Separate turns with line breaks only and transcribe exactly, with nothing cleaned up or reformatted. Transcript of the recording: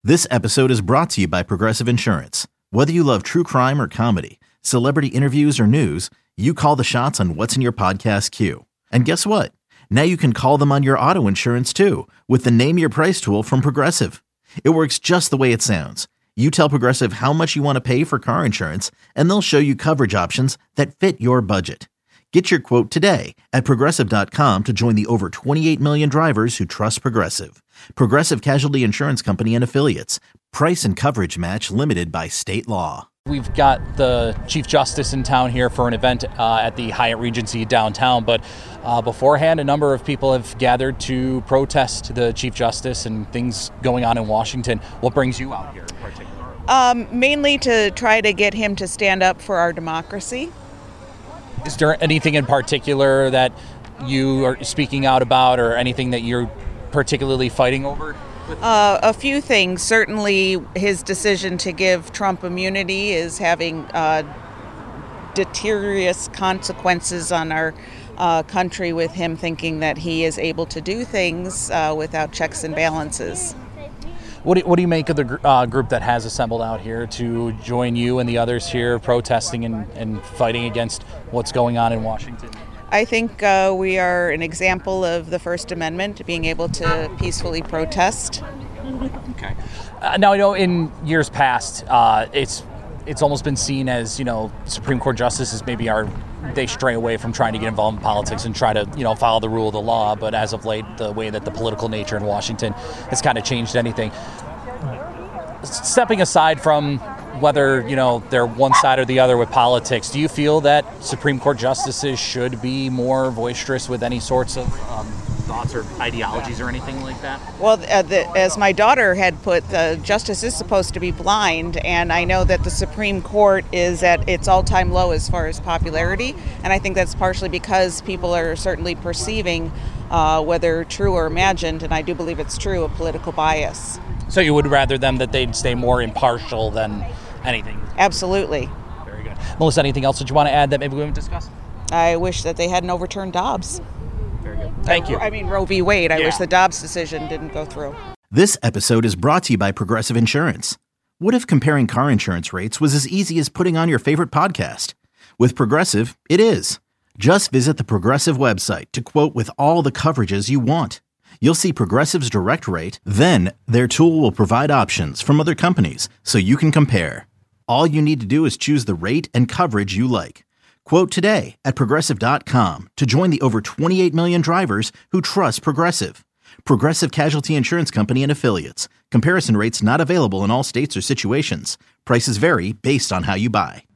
This episode is brought to you by Progressive Insurance. Whether you love true crime or comedy, celebrity interviews or news, you call the shots on what's in your podcast queue. And guess what? Now you can call them on your auto insurance too with the Name Your Price tool from Progressive. It works just the way it sounds. You tell Progressive how much you want to pay for car insurance, and they'll show you coverage options that fit your budget. Get your quote today at Progressive dot com to join the over twenty-eight million drivers who trust Progressive. Progressive Casualty Insurance Company and Affiliates. Price and coverage match limited by state law.
We've got the Chief Justice in town here for an event uh, at the Hyatt Regency downtown, but uh, beforehand, a number of people have gathered to protest the Chief Justice and things going on in Washington. What brings you out here in particular?
Um, mainly to try to get him to stand up for our democracy.
Is there anything in particular that you are speaking out about, or anything that you're particularly fighting over?
Uh, a few things. Certainly his decision to give Trump immunity is having uh, deleterious consequences on our uh, country, with him thinking that he is able to do things uh, without checks and balances.
What do, what do you make of the gr- uh, group that has assembled out here to join you and the others here protesting and, and fighting against what's going on in Washington?
I think uh, we are an example of the First Amendment, being able to peacefully protest.
Okay. Uh, now, I know in years past, uh, it's it's almost been seen as, you know, Supreme Court justices maybe are, they stray away from trying to get involved in politics and try to, you know, follow the rule of the law. But as of late, the way that the political nature in Washington has kind of changed anything. Stepping aside from whether, you know, they're one side or the other with politics, do you feel that Supreme Court justices should be more boisterous with any sorts of um, thoughts or ideologies or anything like that?
Well, uh, the, as my daughter had put, the justice is supposed to be blind, and I know that the Supreme Court is at its all-time low as far as popularity, and I think that's partially because people are certainly perceiving, uh, whether true or imagined, and I do believe it's true, a political bias.
So you would rather them that they'd stay more impartial than anything?
Absolutely.
Very good. Melissa, anything else that you want to add that maybe we haven't discussed?
I wish that they hadn't overturned Dobbs.
Very good. Thank you.
I mean, Roe v. Wade. I
yeah.
wish the Dobbs decision didn't go through.
This episode is brought to you by Progressive Insurance. What if comparing car insurance rates was as easy as putting on your favorite podcast? With Progressive, it is. Just visit the Progressive website to quote with all the coverages you want. You'll see Progressive's direct rate, then their tool will provide options from other companies so you can compare. All you need to do is choose the rate and coverage you like. Quote today at Progressive dot com to join the over twenty-eight million drivers who trust Progressive. Progressive Casualty Insurance Company and Affiliates. Comparison rates not available in all states or situations. Prices vary based on how you buy.